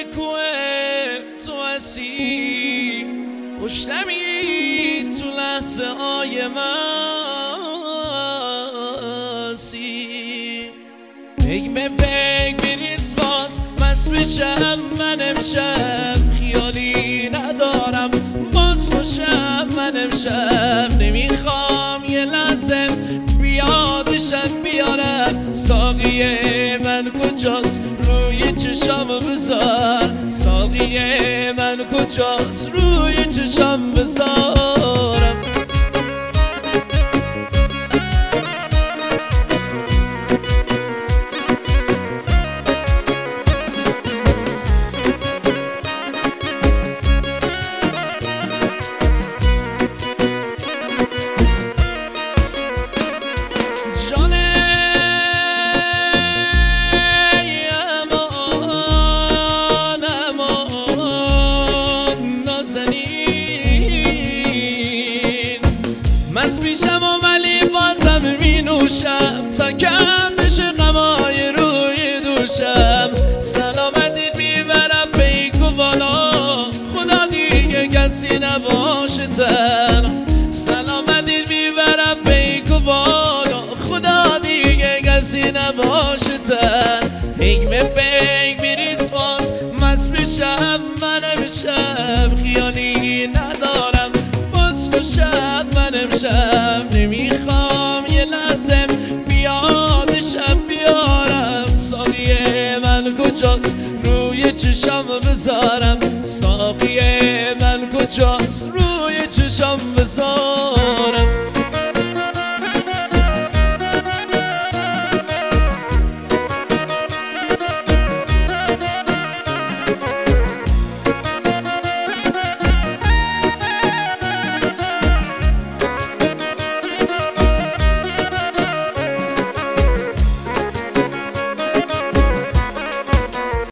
روی کوه تو هستی، خوشنمی تو لحظه های مسی. بگ به بگ بریز باز مست بشم من امشب، خیالی ندارم باز خوشم من امشب. نمیخوام یه لحظه بیادشم بیارم، ساقی من کجاست روی چشم بذار، ساقی من کجاست روی چشم بذارم. مست میشم و ولی بازم می نوشم، تا کم بشه غمای روی دوشم. سلامتی میبرم پیک و بالا، خدا دیگه کسی نباشه تن. سلامتی میبرم پیک و بالا، خدا دیگه کسی نباشه تن. حکم پیک میریز باز مست میشم من امشب، خیالی ندارم باز خوشم من امشب. نمیخوام یه لحظه بیادشم بیارم، ساقی من کجاست روی چشم بذارم، ساقی من کجاست روی چشم بذارم.